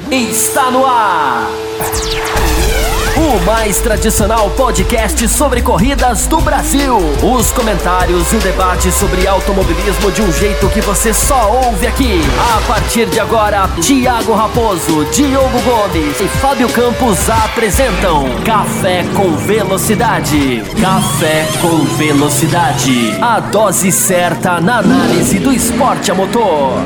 Está no ar! O mais tradicional podcast sobre corridas do Brasil. Os comentários e o debate sobre automobilismo de um jeito que você só ouve aqui. A partir de agora, Thiago Raposo, Diogo Gomes e Fábio Campos apresentam Café com Velocidade. Café com Velocidade. A dose certa na análise do esporte a motor.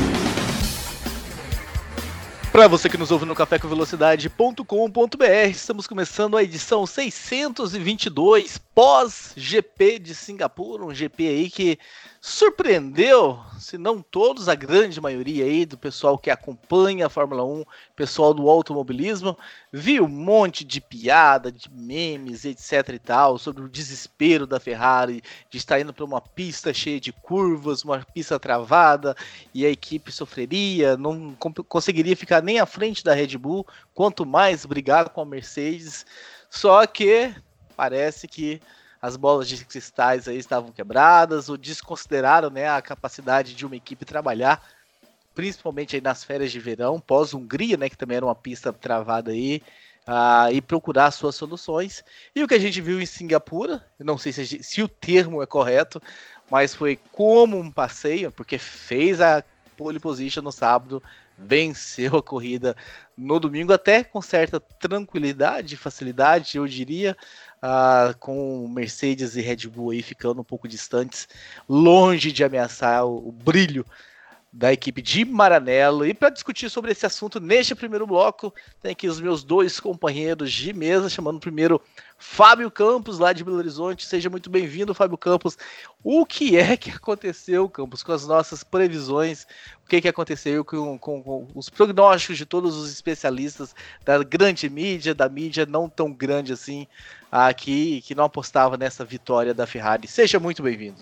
Para você que nos ouve no cafécomvelocidade.com.br, estamos começando a edição 622 pós-GP de Singapura, um GP aí que surpreendeu, se não todos, a grande maioria aí do pessoal que acompanha a Fórmula 1, pessoal do automobilismo, viu um monte de piada, de memes, etc e tal, sobre o desespero da Ferrari de estar indo para uma pista cheia de curvas, uma pista travada, e a equipe sofreria, não conseguiria ficar nem à frente da Red Bull, quanto mais brigar com a Mercedes. Só que parece que as bolas de cristais aí estavam quebradas, ou desconsideraram, né, a capacidade de uma equipe trabalhar, principalmente aí nas férias de verão, pós-Hungria, né, que também era uma pista travada aí, e procurar suas soluções. E o que a gente viu em Singapura, eu não sei se o termo é correto, mas foi como um passeio, porque fez a pole position no sábado, venceu a corrida no domingo, até com certa tranquilidade, facilidade, eu diria, com Mercedes e Red Bull aí ficando um pouco distantes, longe de ameaçar o brilho da equipe de Maranello. E para discutir sobre esse assunto neste primeiro bloco, tem aqui os meus dois companheiros de mesa, chamando primeiro Fábio Campos, lá de Belo Horizonte. Seja muito bem-vindo, Fábio Campos. O que é que aconteceu, Campos, com as nossas previsões? O que aconteceu com os prognósticos de todos os especialistas da grande mídia, da mídia não tão grande assim, aqui, que não apostava nessa vitória da Ferrari? Seja muito bem-vindo.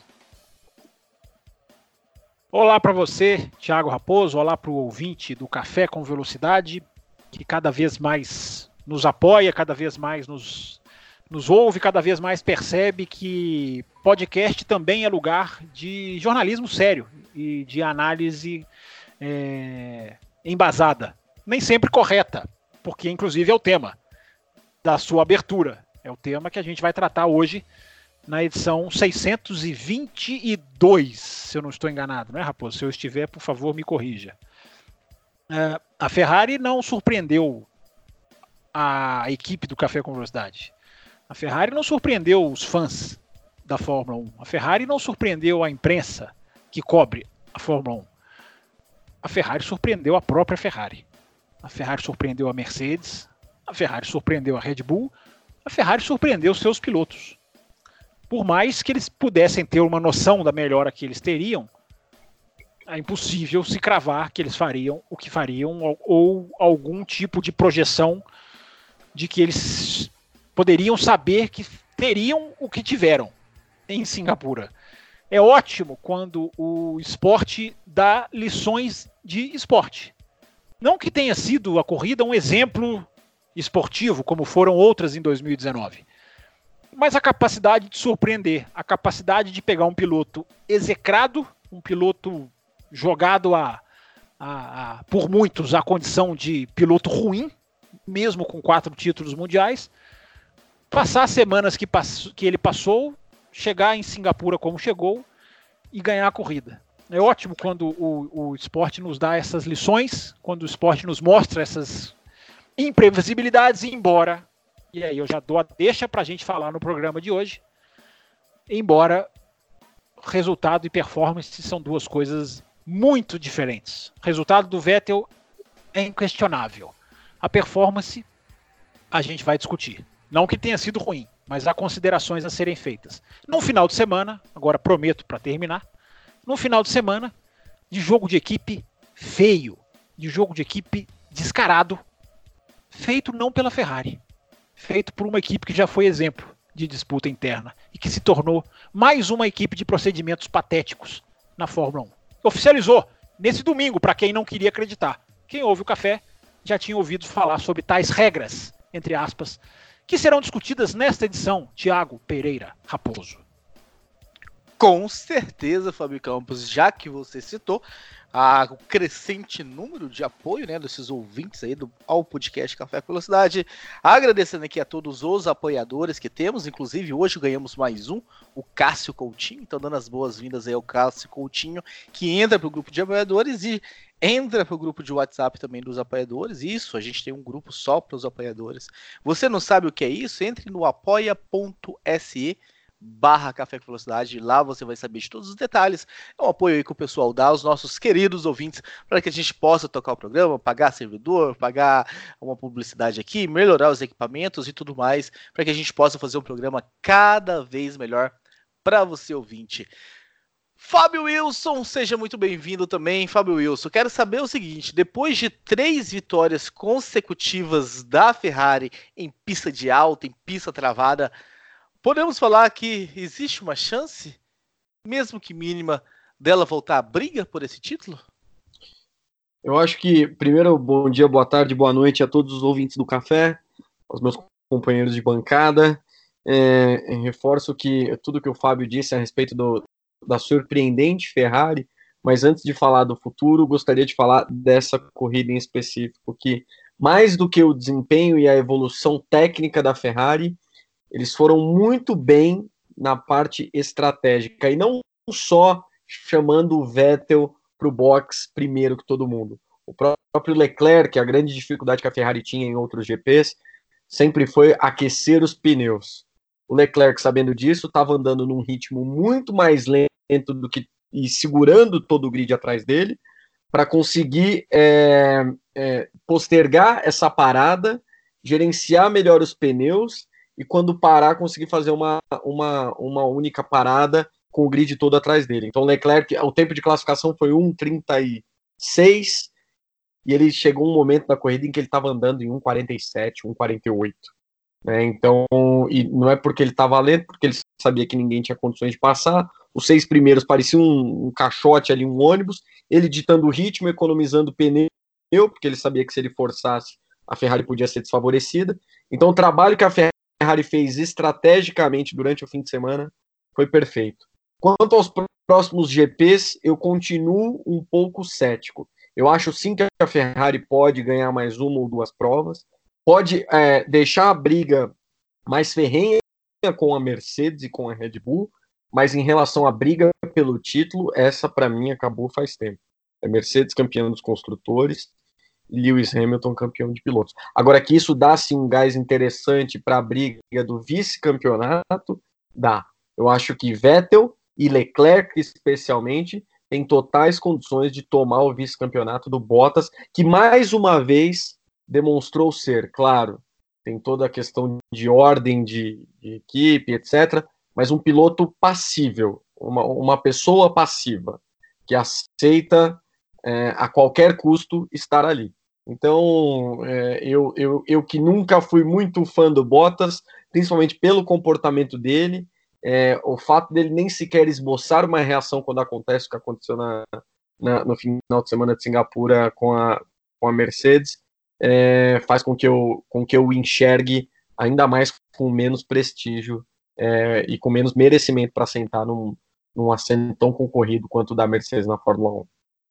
Olá para você, Thiago Raposo, olá para o ouvinte do Café com Velocidade, que cada vez mais nos apoia, cada vez mais nos ouve, cada vez mais percebe que podcast também é lugar de jornalismo sério e de análise embasada, nem sempre correta, porque inclusive é o tema da sua abertura, é o tema que a gente vai tratar hoje na edição 622, se eu não estou enganado, né, Raposo? Se eu estiver, por favor, me corrija. A Ferrari não surpreendeu a equipe do Café com Velocidade. A Ferrari não surpreendeu os fãs da Fórmula 1. A Ferrari não surpreendeu a imprensa que cobre a Fórmula 1. A Ferrari surpreendeu a própria Ferrari. A Ferrari surpreendeu a Mercedes. A Ferrari surpreendeu a Red Bull. A Ferrari surpreendeu seus pilotos. Por mais que eles pudessem ter uma noção da melhora que eles teriam, é impossível se cravar que eles fariam o que fariam ou algum tipo de projeção de que eles poderiam saber que teriam o que tiveram em Singapura. É ótimo quando o esporte dá lições de esporte. Não que tenha sido a corrida um exemplo esportivo, como foram outras em 2019. Mas a capacidade de surpreender, a capacidade de pegar um piloto execrado, um piloto jogado por muitos à condição de piloto ruim, mesmo com 4 títulos mundiais, passar as semanas que ele passou, chegar em Singapura como chegou e ganhar a corrida. É ótimo quando o esporte nos dá essas lições, quando o esporte nos mostra essas imprevisibilidades, e aí eu já dou a deixa para a gente falar no programa de hoje, embora resultado e performance são duas coisas muito diferentes. O resultado do Vettel é inquestionável. A performance a gente vai discutir. Não que tenha sido ruim, mas há considerações a serem feitas. No final de semana, agora prometo para terminar, no final de semana, de jogo de equipe feio, de jogo de equipe descarado, feito não pela Ferrari, feito por uma equipe que já foi exemplo de disputa interna e que se tornou mais uma equipe de procedimentos patéticos na Fórmula 1. Oficializou nesse domingo, para quem não queria acreditar. Quem ouve o Café já tinha ouvido falar sobre tais regras, entre aspas, que serão discutidas nesta edição. Thiago Pereira Raposo. Com certeza, Fábio Campos, já que você citou, o crescente número de apoio, né, desses ouvintes aí ao podcast Café com Velocidade. Agradecendo aqui a todos os apoiadores que temos, inclusive hoje ganhamos mais um, o Cássio Coutinho. Então dando as boas-vindas aí ao Cássio Coutinho, que entra para o grupo de apoiadores e entra para o grupo de WhatsApp também dos apoiadores. Isso, a gente tem um grupo só para os apoiadores. Você não sabe o que é isso? Entre no apoia.se/Café com Velocidade, lá você vai saber de todos os detalhes. É um apoio aí que o pessoal dá aos nossos queridos ouvintes para que a gente possa tocar o programa, pagar servidor, pagar uma publicidade aqui, melhorar os equipamentos e tudo mais, para que a gente possa fazer um programa cada vez melhor para você ouvinte. Fábio Wilson, seja muito bem-vindo também, Fábio Wilson. Quero saber o seguinte, depois de 3 vitórias consecutivas da Ferrari em pista de alta, em pista travada, podemos falar que existe uma chance, mesmo que mínima, dela voltar à briga por esse título? Eu acho que, primeiro, bom dia, boa tarde, boa noite a todos os ouvintes do Café, aos meus companheiros de bancada. Reforço que tudo que o Fábio disse a respeito da surpreendente Ferrari, mas antes de falar do futuro, gostaria de falar dessa corrida em específico, que mais do que o desempenho e a evolução técnica da Ferrari, eles foram muito bem na parte estratégica, e não só chamando o Vettel para o box primeiro que todo mundo. O próprio Leclerc, a grande dificuldade que a Ferrari tinha em outros GPs, sempre foi aquecer os pneus. O Leclerc, sabendo disso, estava andando num ritmo muito mais lento do que e segurando todo o grid atrás dele, para conseguir postergar essa parada, gerenciar melhor os pneus, e quando parar, conseguir fazer uma única parada com o grid todo atrás dele. Então, o Leclerc, o tempo de classificação foi 1,36, e ele chegou um momento da corrida em que ele estava andando em 1,47, 1,48. Então, e não é porque ele estava lento, porque ele sabia que ninguém tinha condições de passar. Os 6 primeiros pareciam um caixote ali, um ônibus, ele ditando o ritmo, economizando pneu, porque ele sabia que se ele forçasse, a Ferrari podia ser desfavorecida. Então, o trabalho que a Ferrari fez estrategicamente durante o fim de semana foi perfeito. Quanto aos próximos GPs, eu continuo um pouco cético. Eu acho sim que a Ferrari pode ganhar mais 1 ou 2 provas, pode deixar a briga mais ferrenha com a Mercedes e com a Red Bull, mas em relação à briga pelo título, essa para mim acabou faz tempo. É Mercedes campeão dos construtores e Lewis Hamilton campeão de pilotos. Agora que isso dá sim um gás interessante para a briga do vice-campeonato, dá. Eu acho que Vettel e Leclerc, especialmente, têm totais condições de tomar o vice-campeonato do Bottas, que mais uma vez demonstrou ser, claro, tem toda a questão de ordem de equipe, etc., mas um piloto passível, uma pessoa passiva, que aceita a qualquer custo estar ali. Então, eu que nunca fui muito fã do Bottas, principalmente pelo comportamento dele, o fato dele nem sequer esboçar uma reação quando acontece o que aconteceu no final de semana de Singapura com a Mercedes, faz com que eu enxergue ainda mais com menos prestígio e com menos merecimento para sentar num assento tão concorrido quanto o da Mercedes na Fórmula 1.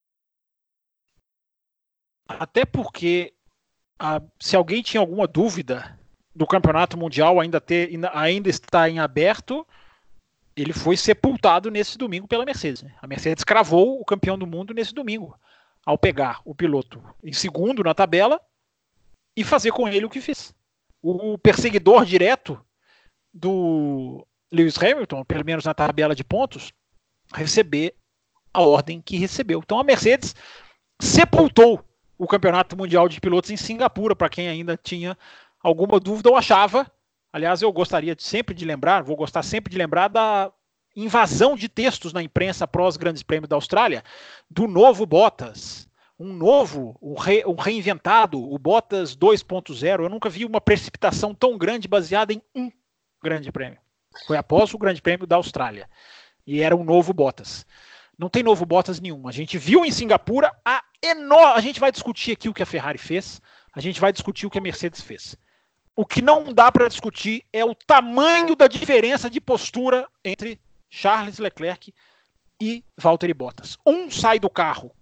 Até porque, se alguém tinha alguma dúvida do campeonato mundial ainda está em aberto, ele foi sepultado nesse domingo pela Mercedes. A Mercedes cravou o campeão do mundo nesse domingo, ao pegar o piloto em segundo na tabela e fazer com ele o que fez. O perseguidor direto do Lewis Hamilton, pelo menos na tabela de pontos, receber a ordem que recebeu. Então a Mercedes sepultou o Campeonato Mundial de Pilotos em Singapura, para quem ainda tinha alguma dúvida ou achava. Aliás, eu gostaria vou gostar sempre de lembrar da invasão de textos na imprensa após Grandes Prêmios da Austrália, do novo Bottas, um reinventado, o Bottas 2.0. Eu nunca vi uma precipitação tão grande baseada em um Grande Prêmio. Foi após o Grande Prêmio da Austrália. E era um novo Bottas. Não tem novo Bottas nenhum. A gente viu em Singapura a gente vai discutir aqui o que a Ferrari fez, a gente vai discutir o que a Mercedes fez. O que não dá para discutir é o tamanho da diferença de postura entre Charles Leclerc e Valtteri Bottas. Um sai do carro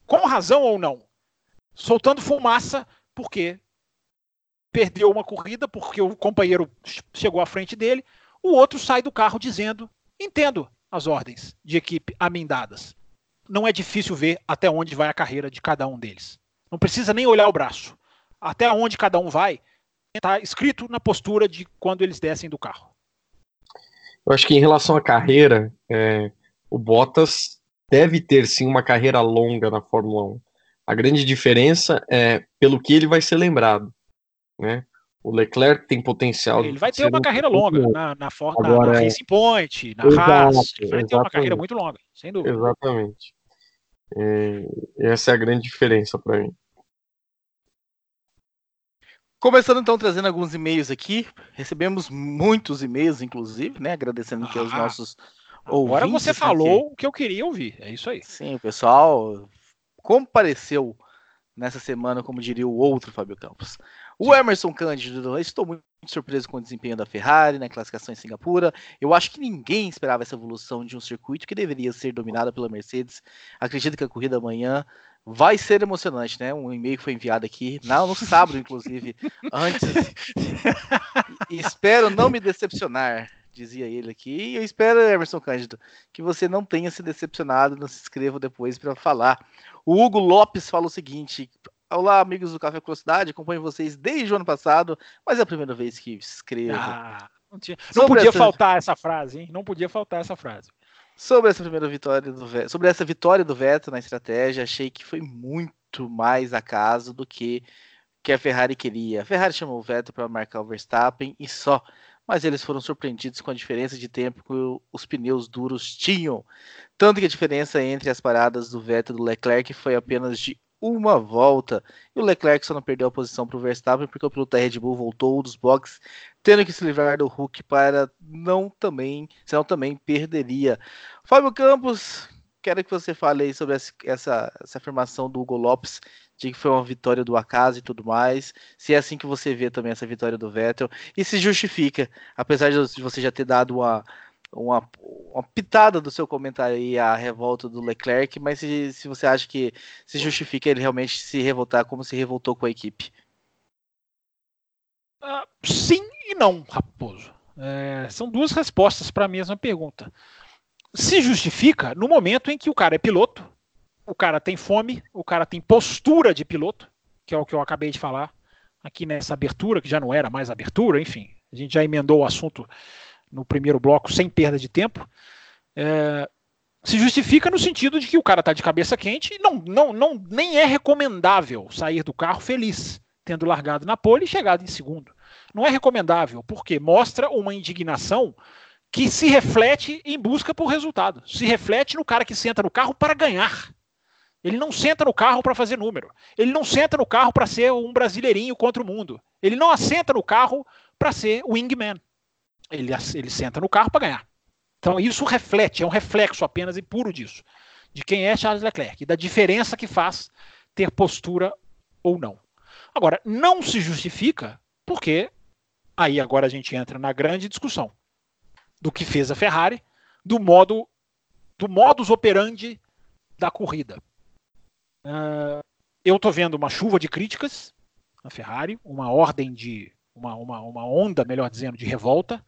com razão ou não, soltando fumaça porque perdeu uma corrida, porque o companheiro chegou à frente dele, o outro sai do carro dizendo: entendo as ordens de equipe a mim dadas. Não é difícil ver até onde vai a carreira de cada um deles. Não precisa nem olhar o braço. Até onde cada um vai, está escrito na postura de quando eles descem do carro. Eu acho que em relação à carreira, o Bottas deve ter sim uma carreira longa na Fórmula 1. A grande diferença é pelo que ele vai ser lembrado, né? O Leclerc tem potencial. Ele vai ter uma carreira longa na Racing Point, na exato, Haas. Ele vai ter uma exatamente. carreira muito longa, sem dúvida. Exatamente. Essa é a grande diferença para mim. Começando então trazendo alguns e-mails aqui, recebemos muitos e-mails, inclusive, né? Agradecendo aqui aos nossos ouvintes. Agora você falou o que eu queria ouvir, é isso aí. Sim, o pessoal compareceu nessa semana, como diria o outro Fábio Campos. O Emerson Cândido: estou muito surpreso com o desempenho da Ferrari na classificação em Singapura. Eu acho que ninguém esperava essa evolução de um circuito que deveria ser dominado pela Mercedes. Acredito que a corrida amanhã vai ser emocionante, né? Um e-mail que foi enviado aqui no sábado, inclusive, antes. Espero não me decepcionar, dizia ele aqui. E eu espero, Emerson Cândido, que você não tenha se decepcionado. Não se inscreva depois para falar. O Hugo Lopes fala o seguinte: olá, amigos do Café com Velocidade, acompanho vocês desde o ano passado, mas é a primeira vez que escrevo. Não podia faltar essa frase, hein? Não podia faltar essa frase. Sobre essa primeira vitória sobre essa vitória do Vettel na estratégia, achei que foi muito mais acaso do que a Ferrari queria. A Ferrari chamou o Vettel para marcar o Verstappen e só, mas eles foram surpreendidos com a diferença de tempo que os pneus duros tinham. Tanto que a diferença entre as paradas do Vettel e do Leclerc foi apenas de uma volta, e o Leclerc só não perdeu a posição para o Verstappen porque o piloto da Red Bull voltou dos boxes, tendo que se livrar do Hulk para senão também perderia. Fábio Campos, quero que você fale aí sobre essa afirmação do Hugo Lopes de que foi uma vitória do acaso e tudo mais, se é assim que você vê também essa vitória do Vettel, e se justifica, apesar de você já ter dado uma pitada do seu comentário aí, a revolta do Leclerc, mas se você acha que se justifica ele realmente se revoltar como se revoltou com a equipe. Sim e não, Raposo. São duas respostas para a mesma pergunta. Se justifica no momento em que o cara é piloto, o cara tem fome, o cara tem postura de piloto, que é o que eu acabei de falar aqui nessa abertura, que já não era mais abertura, enfim, a gente já emendou o assunto no primeiro bloco sem perda de tempo. Se justifica no sentido de que o cara está de cabeça quente e nem é recomendável sair do carro feliz, tendo largado na pole e chegado em segundo. Não é recomendável, porque mostra uma indignação que se reflete em busca por resultado. Se reflete no cara que senta no carro para ganhar. Ele não senta no carro para fazer número. Ele não senta no carro para ser um brasileirinho contra o mundo. Ele não assenta no carro para ser wingman. Ele senta no carro para ganhar. Então isso reflete, é um reflexo apenas e puro disso, de quem é Charles Leclerc e da diferença que faz ter postura ou não. Agora, não se justifica porque aí agora a gente entra na grande discussão do que fez a Ferrari, do modus operandi da corrida. Eu estou vendo uma chuva de críticas na Ferrari, uma ordem de uma onda, melhor dizendo, de revolta,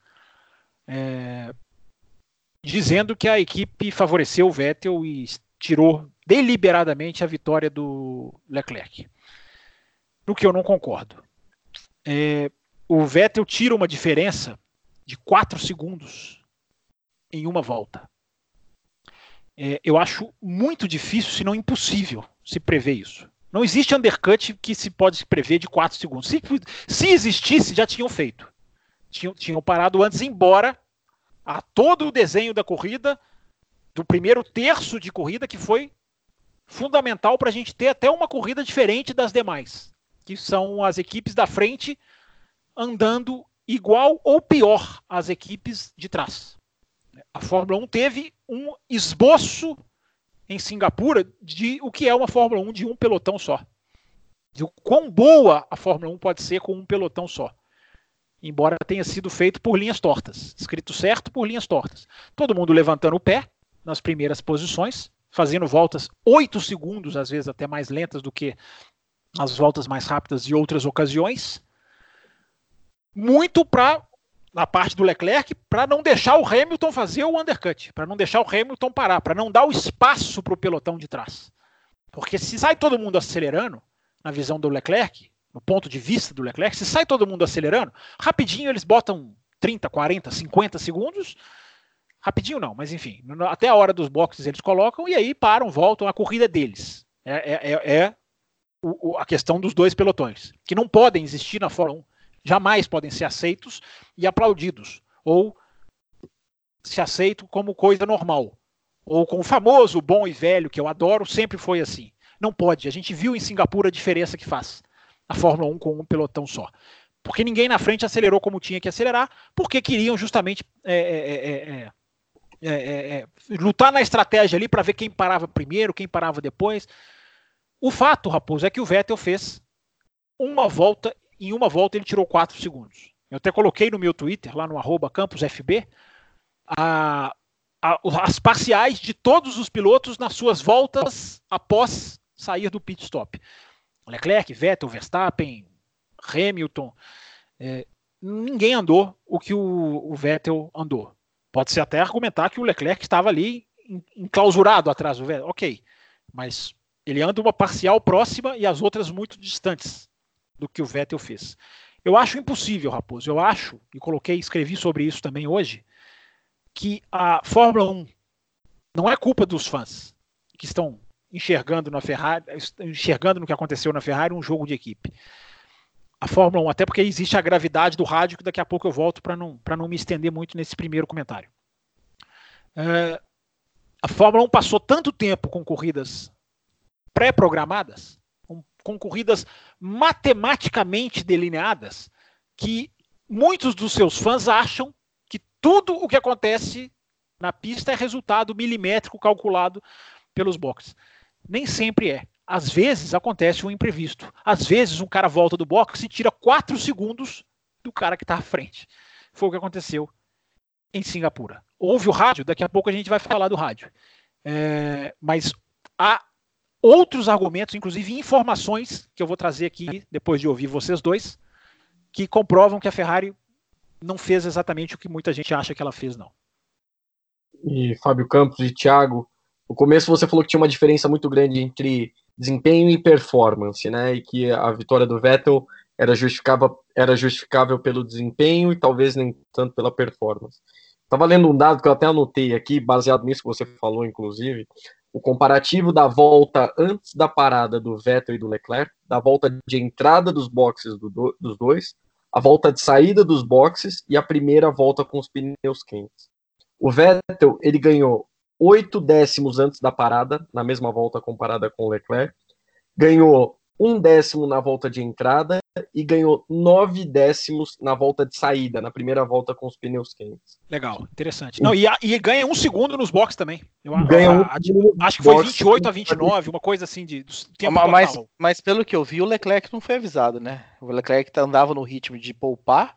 dizendo que a equipe favoreceu o Vettel e tirou deliberadamente a vitória do Leclerc. No que eu não concordo. O Vettel tira uma diferença de 4 segundos em uma volta. Eu acho muito difícil, se não impossível, se prever isso. Não existe undercut que se pode prever de 4 segundos. Se existisse, já tinham feito. Tinham parado antes, embora a todo o desenho da corrida, do primeiro terço de corrida, que foi fundamental para a gente ter até uma corrida diferente das demais, que são as equipes da frente andando igual ou pior às equipes de trás. A Fórmula 1 teve um esboço em Singapura de o que é uma Fórmula 1 de um pelotão só. De o quão boa a Fórmula 1 pode ser com um pelotão só. Embora tenha sido feito por linhas tortas. Escrito certo por linhas tortas. Todo mundo levantando o pé nas primeiras posições, fazendo voltas 8 segundos, às vezes até mais lentas do que as voltas mais rápidas de outras ocasiões. Muito na parte do Leclerc, para não deixar o Hamilton fazer o undercut, para não deixar o Hamilton parar, para não dar o espaço para o pelotão de trás. Porque se sai todo mundo acelerando, na visão do Leclerc, no ponto de vista do Leclerc, se sai todo mundo acelerando, rapidinho eles botam 30, 40, 50 segundos, rapidinho não, mas enfim, até a hora dos boxes eles colocam e aí param, voltam, a corrida deles. A questão dos dois pelotões, que não podem existir na Fórmula 1, jamais podem ser aceitos e aplaudidos, ou se aceitam como coisa normal, ou com o famoso bom e velho, que eu adoro, sempre foi assim. Não pode, a gente viu em Singapura a diferença que faz a Fórmula 1 com um pelotão só. Porque ninguém na frente acelerou como tinha que acelerar, porque queriam justamente lutar na estratégia ali para ver quem parava primeiro, quem parava depois. O fato, Raposo, é que o Vettel fez uma volta, em uma volta ele tirou 4 segundos. Eu até coloquei no meu Twitter, lá no @CampusFB, as parciais de todos os pilotos nas suas voltas após sair do pit stop. Leclerc, Vettel, Verstappen, Hamilton, ninguém andou o que o Vettel andou. Pode-se até argumentar que o Leclerc estava ali enclausurado atrás do Vettel, ok, mas ele anda uma parcial próxima e as outras muito distantes do que o Vettel fez. Eu acho impossível, Raposo, eu acho, e escrevi sobre isso também hoje, que a Fórmula 1 não é culpa dos fãs que estão enxergando na Ferrari, enxergando no que aconteceu na Ferrari um jogo de equipe. A Fórmula 1, até porque existe a gravidade do rádio, que daqui a pouco eu volto para não me estender muito nesse primeiro comentário. A Fórmula 1 passou tanto tempo com corridas pré-programadas, com corridas matematicamente delineadas, que muitos dos seus fãs acham que tudo o que acontece na pista é resultado milimétrico calculado pelos boxes. Nem sempre é. Às vezes acontece um imprevisto. Às vezes um cara volta do box e tira 4 segundos do cara que está à frente. Foi o que aconteceu em Singapura. Houve o rádio, daqui a pouco a gente vai falar do rádio. Mas há outros argumentos, inclusive informações, que eu vou trazer aqui, depois de ouvir vocês dois, que comprovam que a Ferrari não fez exatamente o que muita gente acha que ela fez, não. E Fábio Campos e Thiago, no começo você falou que tinha uma diferença muito grande entre desempenho e performance, né? E que a vitória do Vettel era justificável pelo desempenho e talvez nem tanto pela performance. Estava lendo um dado que eu até anotei aqui, baseado nisso que você falou, inclusive, o comparativo da volta antes da parada do Vettel e do Leclerc, da volta de entrada dos boxes dos dois, a volta de saída dos boxes e a primeira volta com os pneus quentes. O Vettel, ele ganhou 8 décimos antes da parada, na mesma volta comparada com o Leclerc, ganhou 1 décimo na volta de entrada e ganhou 9 décimos na volta de saída, na primeira volta com os pneus quentes. Legal, interessante. Não, e ganha 1 segundo nos boxes também. Acho que foi 28 a 29, uma coisa assim de tempo total. Mas pelo que eu vi, o Leclerc não foi avisado, né? O Leclerc andava no ritmo de poupar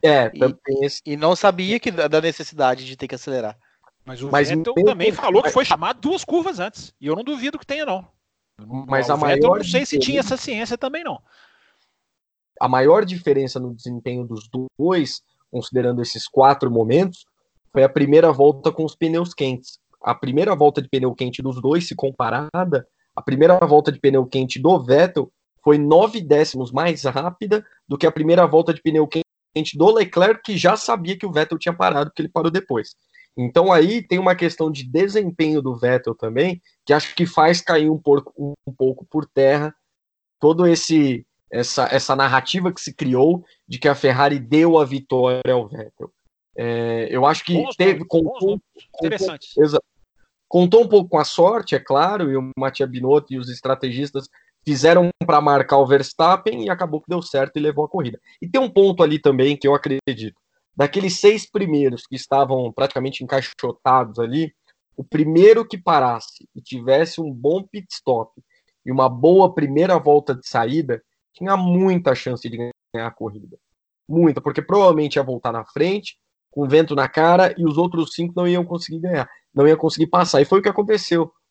e não sabia da necessidade de ter que acelerar. Mas o Vettel também falou que foi chamado 2 curvas antes. E eu não duvido que tenha, não. Mas o Vettel não sei se tinha essa ciência também, não. A maior diferença no desempenho dos dois, considerando esses 4 momentos, foi a primeira volta com os pneus quentes. A primeira volta de pneu quente dos dois, se comparada, a primeira volta de pneu quente do Vettel foi 9 décimos mais rápida do que a primeira volta de pneu quente do Leclerc, que já sabia que o Vettel tinha parado, porque ele parou depois. Então aí tem uma questão de desempenho do Vettel também, que acho que faz cair um pouco por terra todo essa narrativa que se criou de que a Ferrari deu a vitória ao Vettel. Eu acho que contou um pouco com a sorte, é claro, e o Mattia Binotto e os estrategistas fizeram para marcar o Verstappen e acabou que deu certo e levou a corrida. E tem um ponto ali também que eu acredito. Daqueles 6 primeiros que estavam praticamente encaixotados ali, o primeiro que parasse e tivesse um bom pit stop e uma boa primeira volta de saída, tinha muita chance de ganhar a corrida. Muita, porque provavelmente ia voltar na frente, com vento na cara, e os outros 5 não iam conseguir ganhar, não iam conseguir passar. E foi o que aconteceu.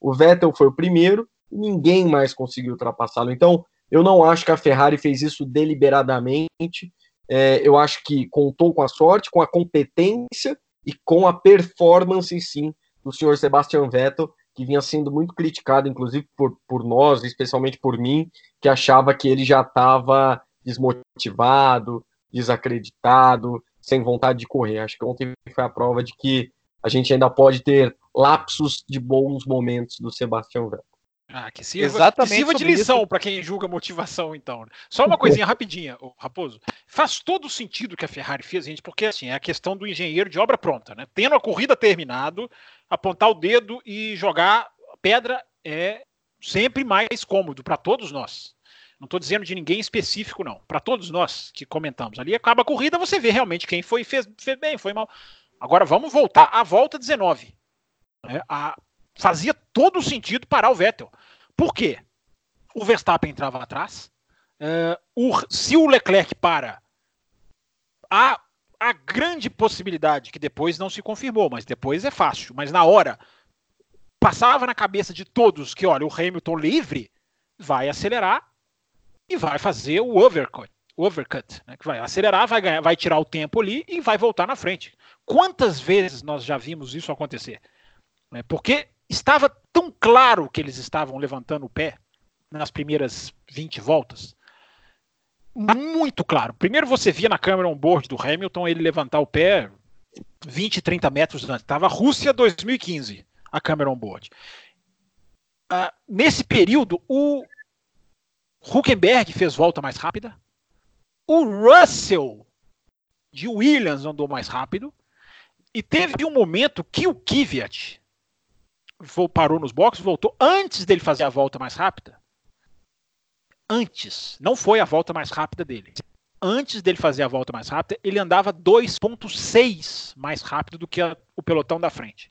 O Vettel foi o primeiro, e ninguém mais conseguiu ultrapassá-lo. Então, eu não acho que a Ferrari fez isso deliberadamente. Eu acho que contou com a sorte, com a competência e com a performance, sim, do senhor Sebastian Vettel, que vinha sendo muito criticado, inclusive por nós, especialmente por mim, que achava que ele já estava desmotivado, desacreditado, sem vontade de correr. Acho que ontem foi a prova de que a gente ainda pode ter lapsos de bons momentos do Sebastian Vettel. Que sirva de lição para quem julga motivação, então. Só uma coisinha rapidinha, Raposo. Faz todo sentido o que a Ferrari fez, gente, porque assim, é a questão do engenheiro de obra pronta, né? Tendo a corrida terminado, apontar o dedo e jogar pedra é sempre mais cômodo para todos nós. Não estou dizendo de ninguém específico, não. Para todos nós que comentamos ali, acaba a corrida, você vê realmente quem fez bem, foi mal. Agora vamos voltar à volta 19. Fazia todo sentido parar o Vettel. Por quê? O Verstappen entrava atrás. Se o Leclerc para, há a grande possibilidade, que depois não se confirmou, mas depois é fácil. Mas na hora, passava na cabeça de todos que, olha, o Hamilton livre vai acelerar e vai fazer o overcut, né, que vai acelerar, vai tirar o tempo ali e vai voltar na frente. Quantas vezes nós já vimos isso acontecer? Porque estava tão claro que eles estavam levantando o pé nas primeiras 20 voltas. Muito claro. Primeiro você via na câmera on-board do Hamilton ele levantar o pé 20, 30 metros antes. Estava Rússia 2015, a câmera on-board. Nesse período, o Hülkenberg fez volta mais rápida. O Russell de Williams andou mais rápido. E teve um momento que o Kvyat parou nos boxes, voltou antes dele fazer a volta mais rápida. Antes, não foi a volta mais rápida dele. Antes dele fazer a volta mais rápida, ele andava 2,6 mais rápido do que o pelotão da frente.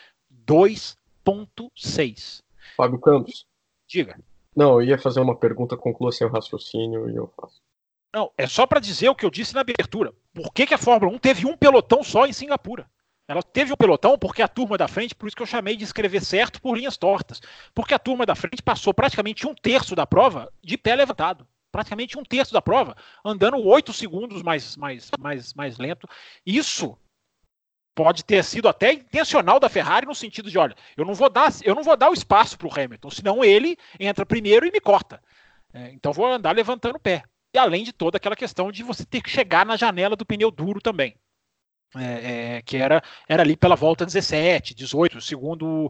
2,6. Fábio Campos. Diga. Não, eu ia fazer uma pergunta, conclua seu raciocínio e eu faço. Não, é só para dizer o que eu disse na abertura. Por que a Fórmula 1 teve um pelotão só em Singapura? Ela teve um pelotão porque a turma da frente, por isso que eu chamei de escrever certo por linhas tortas, porque a turma da frente passou praticamente 1/3 da prova de pé levantado. Praticamente 1/3 da prova, andando 8 segundos mais lento. Isso pode ter sido até intencional da Ferrari no sentido de, olha, eu não vou dar o espaço para o Hamilton, senão ele entra primeiro e me corta. Então vou andar levantando o pé. E além de toda aquela questão de você ter que chegar na janela do pneu duro também. Que era ali pela volta 17, 18, segundo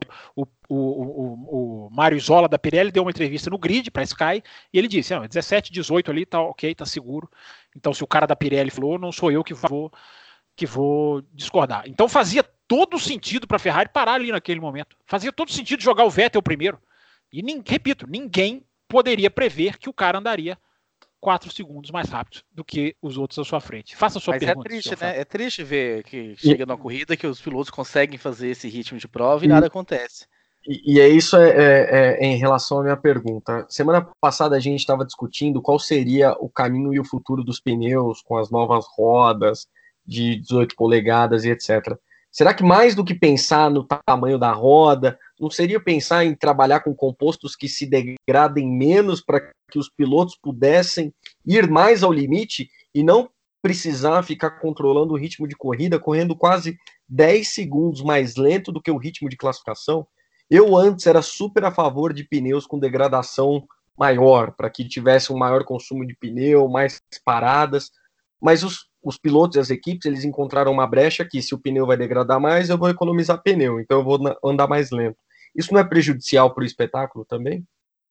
o Mário Isola da Pirelli deu uma entrevista no grid para Sky e ele disse, 17, 18 ali tá ok, tá seguro. Então se o cara da Pirelli falou, não sou eu que vou discordar. Então fazia todo sentido para a Ferrari parar ali naquele momento. Fazia todo sentido jogar o Vettel primeiro. E repito, ninguém poderia prever que o cara andaria 4 segundos mais rápido do que os outros à sua frente. Faça a sua pergunta. Mas é triste, né? É triste ver que chega numa corrida que os pilotos conseguem fazer esse ritmo de prova e nada acontece. E é isso em relação à minha pergunta. Semana passada a gente estava discutindo qual seria o caminho e o futuro dos pneus com as novas rodas de 18 polegadas e etc. Será que mais do que pensar no tamanho da roda, não seria pensar em trabalhar com compostos que se degradem menos para que os pilotos pudessem ir mais ao limite e não precisar ficar controlando o ritmo de corrida, correndo quase 10 segundos mais lento do que o ritmo de classificação? Eu antes era super a favor de pneus com degradação maior, para que tivesse um maior consumo de pneu, mais paradas, mas os pilotos e as equipes, eles encontraram uma brecha que se o pneu vai degradar mais, eu vou economizar pneu, então eu vou andar mais lento. Isso não é prejudicial para o espetáculo também?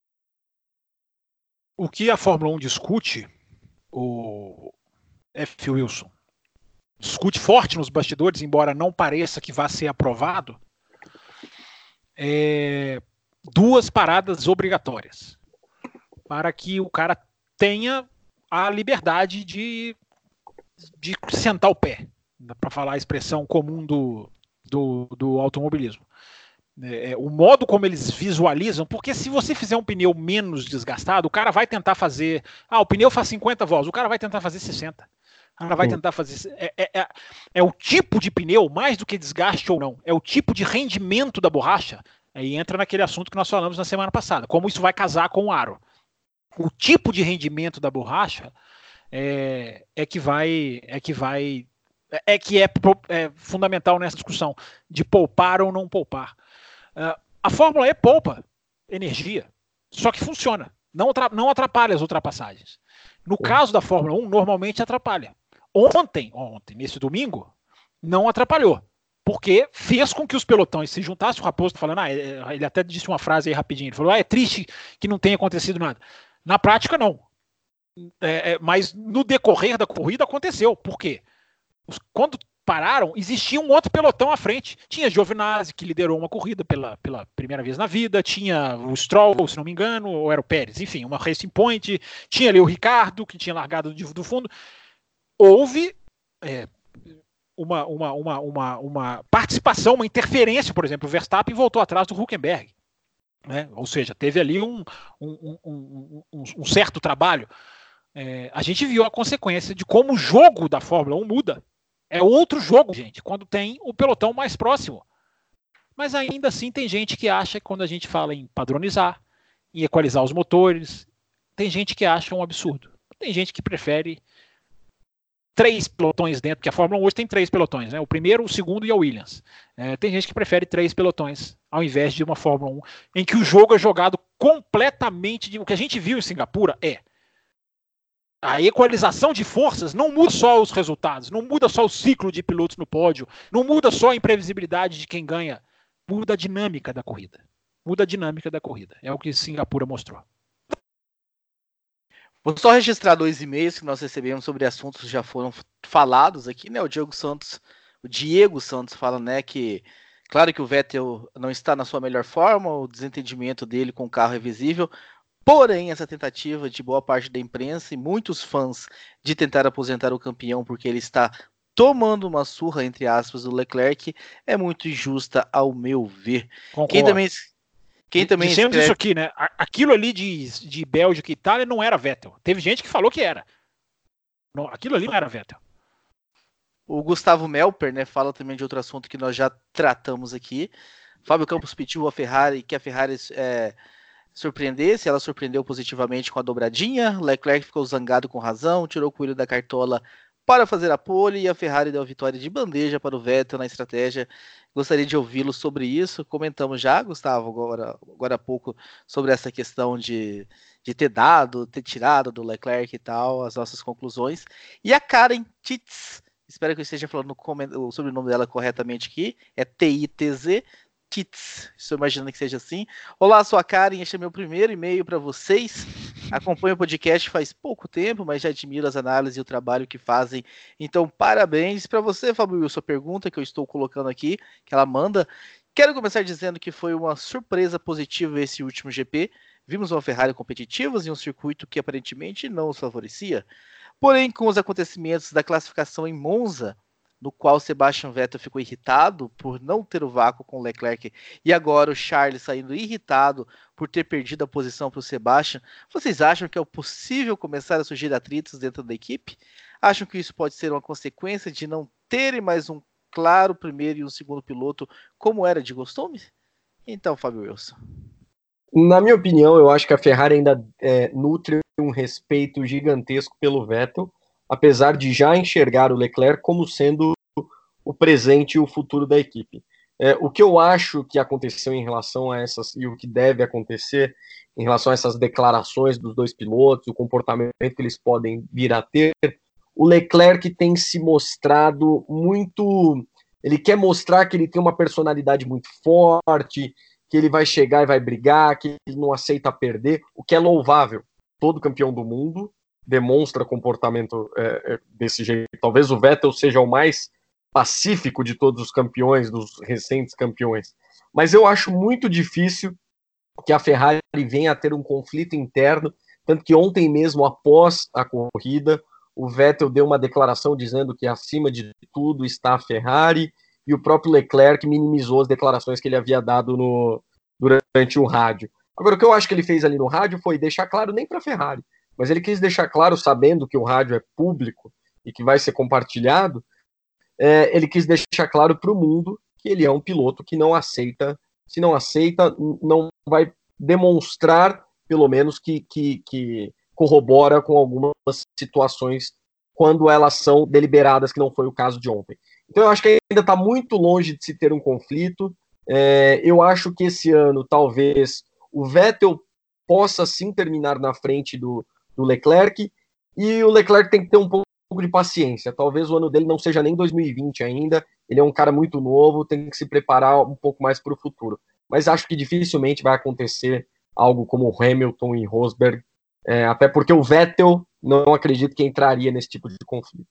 O que a Fórmula 1 discute, o F. Wilson, discute forte nos bastidores, embora não pareça que vá ser aprovado, duas paradas obrigatórias, para que o cara tenha a liberdade de sentar o pé, para falar a expressão comum do automobilismo. O modo como eles visualizam, porque se você fizer um pneu menos desgastado, o cara vai tentar fazer, o pneu faz 50 voltas, o cara vai tentar fazer 60. O cara vai tentar fazer... É o tipo de pneu, mais do que desgaste ou não, é o tipo de rendimento da borracha, Aí entra naquele assunto que nós falamos na semana passada, como isso vai casar com o aro. O tipo de rendimento da borracha é fundamental nessa discussão de poupar ou não poupar. A Fórmula E poupa energia, só que funciona, não atrapalha as ultrapassagens. No caso da Fórmula 1, normalmente atrapalha. Ontem, nesse domingo, não atrapalhou, porque fez com que os pelotões se juntassem. O Raposo falando, ele até disse uma frase aí rapidinho, ele falou, é triste que não tenha acontecido nada. Na prática, não. Mas no decorrer da corrida aconteceu. Por quê? Quando pararam, existia um outro pelotão à frente. Tinha Giovinazzi, que liderou uma corrida pela primeira vez na vida, tinha o Stroll, se não me engano, ou era o Pérez, enfim, uma Racing Point, tinha ali o Ricardo, que tinha largado do fundo. Houve uma participação, uma interferência, por exemplo, o Verstappen voltou atrás do Hülkenberg. Né? Ou seja, teve ali um certo trabalho. A gente viu a consequência de como o jogo da Fórmula 1 muda. É outro jogo, gente, quando tem o pelotão mais próximo. Mas ainda assim tem gente que acha que quando a gente fala em padronizar, em equalizar os motores, tem gente que acha um absurdo. Tem gente que prefere 3 pelotões dentro, porque a Fórmula 1 hoje tem 3 pelotões, né? O primeiro, o segundo e a Williams. Tem gente que prefere 3 pelotões, ao invés de uma Fórmula 1, em que o jogo é jogado completamente... O que a gente viu em Singapura a equalização de forças não muda só os resultados, não muda só o ciclo de pilotos no pódio, não muda só a imprevisibilidade de quem ganha, muda a dinâmica da corrida. É o que Singapura mostrou. Vou só registrar 2 e-mails que nós recebemos sobre assuntos que já foram falados aqui, né? O Diego Santos fala, né, que claro que o Vettel não está na sua melhor forma, o desentendimento dele com o carro é visível, porém essa tentativa de boa parte da imprensa e muitos fãs de tentar aposentar o campeão porque ele está tomando uma surra, entre aspas, do Leclerc, é muito injusta ao meu ver. Concordo. Quem também dizemos isso aqui, né? Aquilo ali de Bélgica e Itália não era Vettel. Teve gente que falou que era. Não, aquilo ali não era Vettel. O Gustavo Melper, né, fala também de outro assunto que nós já tratamos aqui. Fábio Campos pediu que a Ferrari surpreendesse. Ela surpreendeu positivamente com a dobradinha. Leclerc ficou zangado com razão, tirou o coelho da cartola para fazer a pole e a Ferrari deu a vitória de bandeja para o Vettel na estratégia. Gostaria de ouvi-lo sobre isso. Comentamos já, Gustavo, agora há pouco, sobre essa questão de ter tirado do Leclerc e tal, as nossas conclusões. E a Karen Titz, espero que eu esteja falando o sobrenome dela corretamente aqui, é T-I-T-Z, Titz, estou imaginando que seja assim. Olá, sou a Karen, este é meu primeiro e-mail para vocês. Acompanho o podcast faz pouco tempo, mas já admiro as análises e o trabalho que fazem. Então, parabéns para você, Fábio. Sua pergunta que eu estou colocando aqui, que ela manda. Quero começar dizendo que foi uma surpresa positiva esse último GP. Vimos uma Ferrari competitiva em um circuito que aparentemente não os favorecia. Porém, com os acontecimentos da classificação em Monza, no qual Sebastian Vettel ficou irritado por não ter o vácuo com o Leclerc, e agora o Charles saindo irritado por ter perdido a posição para o Sebastian, vocês acham que é possível começar a surgir atritos dentro da equipe? Acham que isso pode ser uma consequência de não terem mais um claro primeiro e um segundo piloto, como era de costume? Então, Fábio Wilson. Na minha opinião, eu acho que a Ferrari ainda nutre um respeito gigantesco pelo Vettel, apesar de já enxergar o Leclerc como sendo o presente e o futuro da equipe. O que eu acho que aconteceu em relação a essas, e o que deve acontecer em relação a essas declarações dos dois pilotos, o comportamento que eles podem vir a ter, o Leclerc tem se mostrado muito... Ele quer mostrar que ele tem uma personalidade muito forte, que ele vai chegar e vai brigar, que ele não aceita perder, o que é louvável. Todo campeão do mundo demonstra comportamento desse jeito. Talvez o Vettel seja o mais pacífico de todos os campeões, dos recentes campeões. Mas eu acho muito difícil que a Ferrari venha a ter um conflito interno, tanto que ontem mesmo, após a corrida, o Vettel deu uma declaração dizendo que acima de tudo está a Ferrari, e o próprio Leclerc minimizou as declarações que ele havia dado durante o rádio. Agora, o que eu acho que ele fez ali no rádio foi deixar claro, nem para a Ferrari, mas ele quis deixar claro, sabendo que o rádio é público e que vai ser compartilhado, ele quis deixar claro para o mundo que ele é um piloto que não aceita Se não aceita, não vai demonstrar, pelo menos, que corrobora com algumas situações quando elas são deliberadas, que não foi o caso de ontem. Então eu acho que ainda está muito longe de se ter um conflito. Eu acho que esse ano, talvez, o Vettel possa sim terminar na frente do Leclerc, e o Leclerc tem que ter um pouco de paciência. Talvez o ano dele não seja nem 2020 ainda, ele é um cara muito novo, tem que se preparar um pouco mais para o futuro. Mas acho que dificilmente vai acontecer algo como o Hamilton e Rosberg, até porque o Vettel não acredito que entraria nesse tipo de conflito.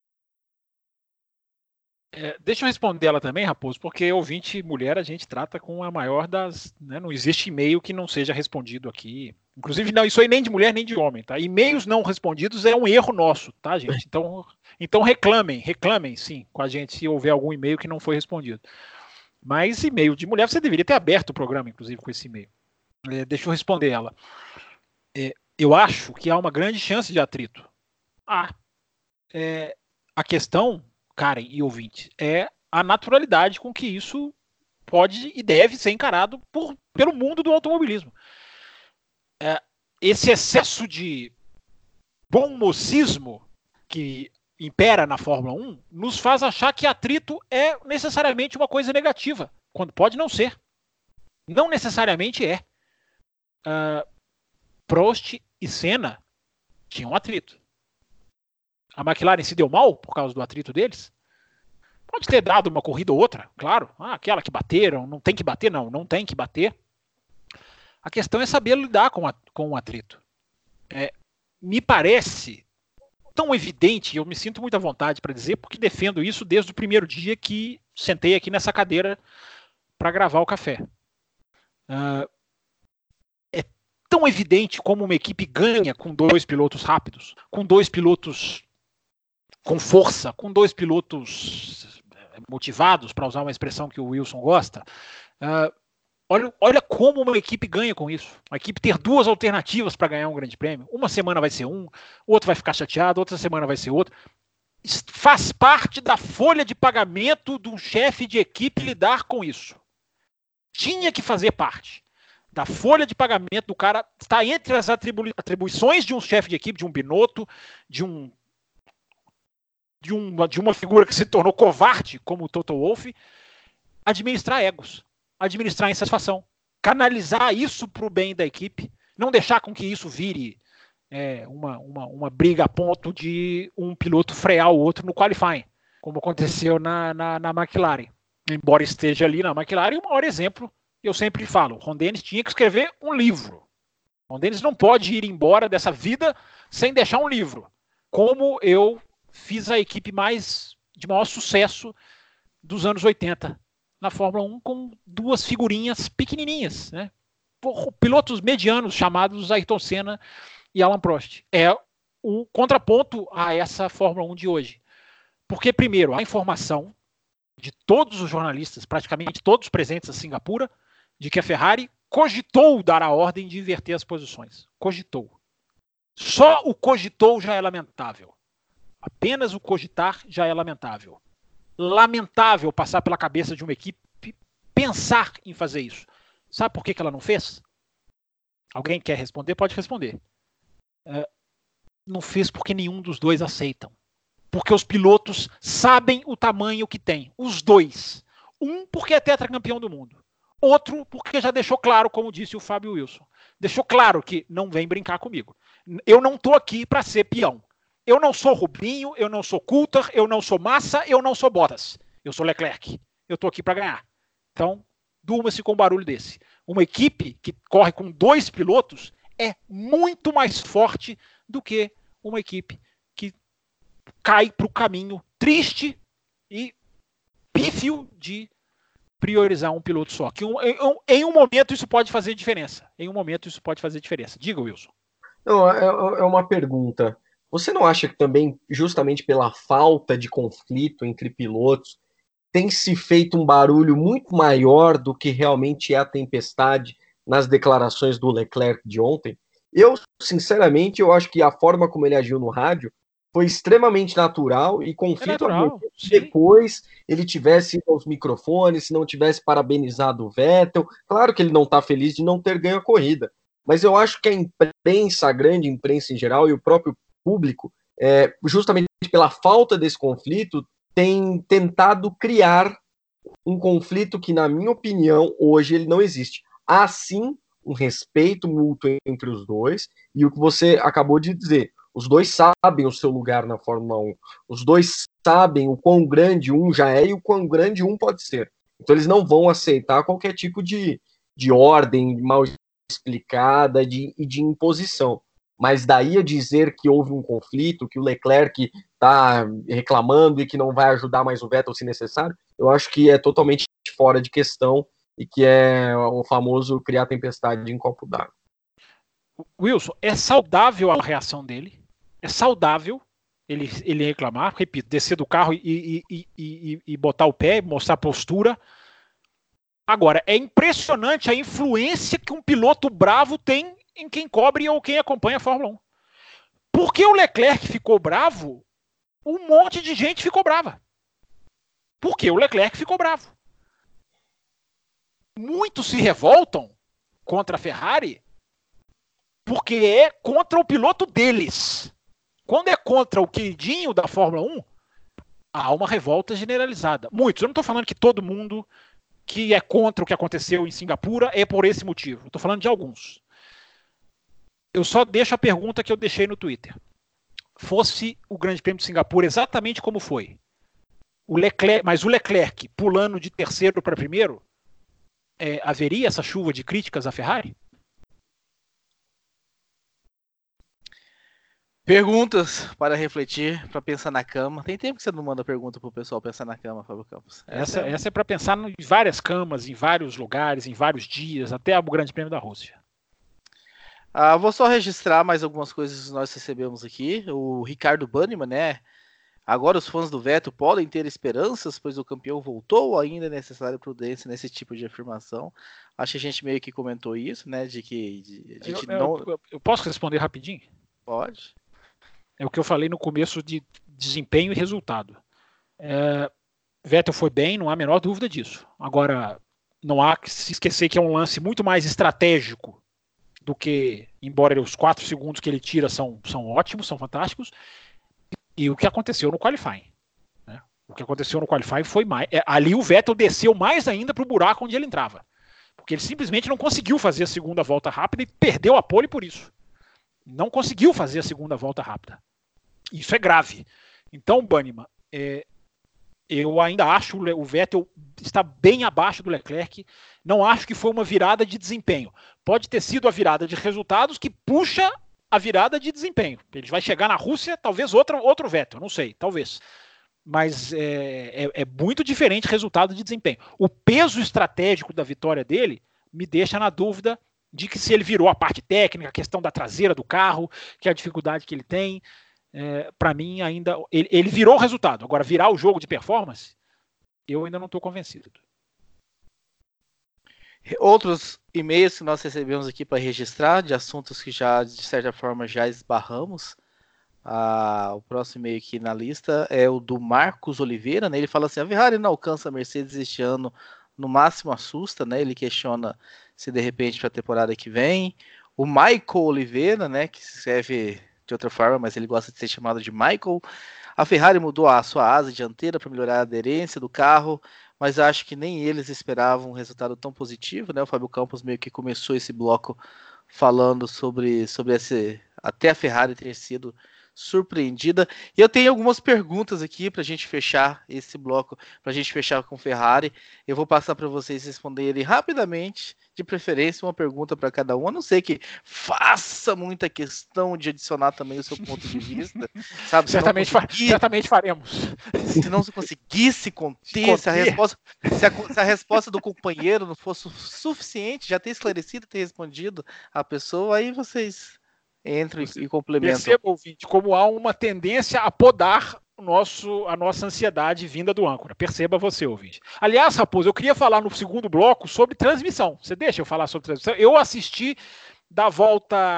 Deixa eu responder ela também, Raposo, porque ouvinte mulher a gente trata com a maior das... Né, não existe e-mail que não seja respondido aqui. Inclusive, não, isso aí nem de mulher nem de homem, tá? E-mails não respondidos é um erro nosso, tá, gente? Então reclamem sim com a gente se houver algum e-mail que não foi respondido. Mas e-mail de mulher, você deveria ter aberto o programa, inclusive, com esse e-mail. Deixa eu responder ela. Eu acho que há uma grande chance de atrito. A questão, Karen e ouvinte, é a naturalidade com que isso pode e deve ser encarado pelo mundo do automobilismo. Esse excesso de bom mocismo que impera na Fórmula 1 nos faz achar que atrito é necessariamente uma coisa negativa, quando pode não ser. Não necessariamente é. Prost e Senna tinham atrito. A McLaren se deu mal por causa do atrito deles? Pode ter dado uma corrida ou outra, claro. Aquela que bateram, não tem que bater, não tem que bater. A questão é saber lidar com o atrito. Me parece tão evidente, eu me sinto muito à vontade para dizer, porque defendo isso desde o primeiro dia que sentei aqui nessa cadeira para gravar o café. É tão evidente como uma equipe ganha com 2 pilotos rápidos, com 2 pilotos com força, com 2 pilotos motivados, para usar uma expressão que o Wilson gosta. Olha como uma equipe ganha com isso. Uma equipe ter 2 alternativas para ganhar um grande prêmio. Uma semana vai ser um, outro vai ficar chateado, outra semana vai ser outro. Isso faz parte da folha de pagamento de um chefe de equipe lidar com isso. Tinha que fazer parte da folha de pagamento do cara. Está entre as atribuições de um chefe de equipe, de um Binotto, de uma figura que se tornou covarde, como o Toto Wolff, administrar egos, administrar insatisfação, canalizar isso para o bem da equipe, não deixar com que isso vire uma briga a ponto de um piloto frear o outro no qualifying, como aconteceu na McLaren. Embora esteja ali na McLaren, o maior exemplo, eu sempre falo, o Ron Dennis tinha que escrever um livro. O Ron Dennis não pode ir embora dessa vida sem deixar um livro. Como eu fiz a equipe de maior sucesso dos anos 80 na Fórmula 1 com 2 figurinhas pequenininhas, né? Pilotos medianos chamados Ayrton Senna e Alain Prost. É o contraponto a essa Fórmula 1 de hoje. Porque, primeiro, a informação de todos os jornalistas, praticamente todos presentes em Singapura, de que a Ferrari cogitou dar a ordem de inverter as posições. Cogitou. Só o cogitou já é lamentável. Apenas o cogitar já é lamentável. Lamentável passar pela cabeça de uma equipe pensar em fazer isso. Sabe por que ela não fez? Alguém quer responder? Pode responder. Não fez porque nenhum dos dois aceitam. Porque os pilotos sabem o tamanho que tem. Os dois. Um porque é tetracampeão do mundo. Outro porque já deixou claro, como disse o Fábio Wilson. Deixou claro que não vem brincar comigo. Eu não estou aqui para ser peão. Eu não sou Rubinho, eu não sou Coulter, eu não sou Massa, eu não sou Bottas. Eu sou Leclerc. Eu estou aqui para ganhar. Então, durma-se com um barulho desse. Uma equipe que corre com 2 pilotos é muito mais forte do que uma equipe que cai para o caminho triste e pífio de priorizar um piloto só. Que em um momento isso pode fazer diferença. Em um momento isso pode fazer diferença. Diga, Wilson. Não, é uma pergunta. Você não acha que também, justamente pela falta de conflito entre pilotos, tem se feito um barulho muito maior do que realmente é a tempestade nas declarações do Leclerc de ontem? Eu, sinceramente, eu acho que a forma como ele agiu no rádio foi extremamente natural e conflito depois ele tivesse os microfones, se não tivesse parabenizado o Vettel. Claro que ele não está feliz de não ter ganho a corrida, mas eu acho que a imprensa, a grande imprensa em geral e o próprio público, justamente pela falta desse conflito, tem tentado criar um conflito que, na minha opinião, hoje ele não existe. Há sim um respeito mútuo entre os dois, e o que você acabou de dizer, os dois sabem o seu lugar na Fórmula 1, os dois sabem o quão grande um já é e o quão grande um pode ser. Então eles não vão aceitar qualquer tipo de ordem mal explicada e de imposição. Mas daí a dizer que houve um conflito, que o Leclerc está reclamando e que não vai ajudar mais o Vettel se necessário, eu acho que é totalmente fora de questão e que é o famoso criar tempestade em copo d'água. Wilson, é saudável a reação dele? É saudável ele reclamar, repito, descer do carro e botar o pé, mostrar a postura. Agora, é impressionante a influência que um piloto bravo tem em quem cobre ou quem acompanha a Fórmula 1. Porque o Leclerc ficou bravo, um monte de gente ficou brava. Porque o Leclerc ficou bravo. Muitos se revoltam contra a Ferrari porque é contra o piloto deles. Quando é contra o queridinho da Fórmula 1, há uma revolta generalizada. Muitos. Eu não estou falando que todo mundo que é contra o que aconteceu em Singapura é por esse motivo. Estou falando de alguns. Eu só deixo a pergunta que eu deixei no Twitter. Fosse o Grande Prêmio de Singapura exatamente como foi, mas o Leclerc pulando de terceiro para primeiro, haveria essa chuva de críticas à Ferrari? Perguntas para refletir, para pensar na cama. Tem tempo que você não manda pergunta para o pessoal pensar na cama, Fábio Campos. Essa é para pensar em várias camas, em vários lugares, em vários dias, até o Grande Prêmio da Rússia. Vou só registrar mais algumas coisas que nós recebemos aqui. O Ricardo Banniman, né? Agora os fãs do Vettel podem ter esperanças, pois o campeão voltou, ou ainda é necessária prudência nesse tipo de afirmação. Acho que a gente meio que comentou isso, né? Eu posso responder rapidinho? Pode. É o que eu falei no começo de desempenho e resultado. Vettel foi bem, não há a menor dúvida disso. Agora, não há que se esquecer que é um lance muito mais estratégico do que, embora os 4 segundos que ele tira são ótimos, são fantásticos, e o que aconteceu no qualifying. Né? O que aconteceu no qualifying foi mais... ali o Vettel desceu mais ainda para o buraco onde ele entrava. Porque ele simplesmente não conseguiu fazer a segunda volta rápida e perdeu a pole por isso. Não conseguiu fazer a segunda volta rápida. Isso é grave. Então, Banniman, eu ainda acho o Vettel está bem abaixo do Leclerc. Não acho que foi uma virada de desempenho. Pode ter sido a virada de resultados que puxa a virada de desempenho. Ele vai chegar na Rússia, talvez outro Vettel, não sei, talvez. Mas é muito diferente resultado de desempenho. O peso estratégico da vitória dele me deixa na dúvida de que se ele virou a parte técnica, a questão da traseira do carro, que é a dificuldade que ele tem, para mim ainda... Ele virou o resultado. Agora, virar o jogo de performance, eu ainda não estou convencido. Outros e-mails que nós recebemos aqui para registrar, de assuntos que já, de certa forma, já esbarramos. O próximo e-mail aqui na lista é o do Marcos Oliveira, né? Ele fala assim, a Ferrari não alcança a Mercedes este ano, no máximo assusta, né? Ele questiona se de repente para a temporada que vem. O Michael Oliveira, né? Que se escreve de outra forma, mas ele gosta de ser chamado de Michael. A Ferrari mudou a sua asa dianteira para melhorar a aderência do carro, mas acho que nem eles esperavam um resultado tão positivo, né? O Fábio Campos meio que começou esse bloco falando sobre até a Ferrari ter sido surpreendida. E eu tenho algumas perguntas aqui para a gente fechar esse bloco, para a gente fechar com Ferrari. Eu vou passar para vocês responderem rapidamente, de preferência uma pergunta para cada um. A não ser que faça muita questão de adicionar também o seu ponto de vista. Sabe? Certamente faremos. Se não conseguisse conter, se a resposta do companheiro não fosse suficiente, já ter esclarecido, ter respondido a pessoa, aí vocês entram e complementam. Perceba, ouvinte, como há uma tendência a podar a nossa ansiedade vinda do âncora. Perceba você, ouvinte. Aliás, Raposo, eu queria falar no segundo bloco sobre transmissão. Você deixa eu falar sobre transmissão? Eu assisti da volta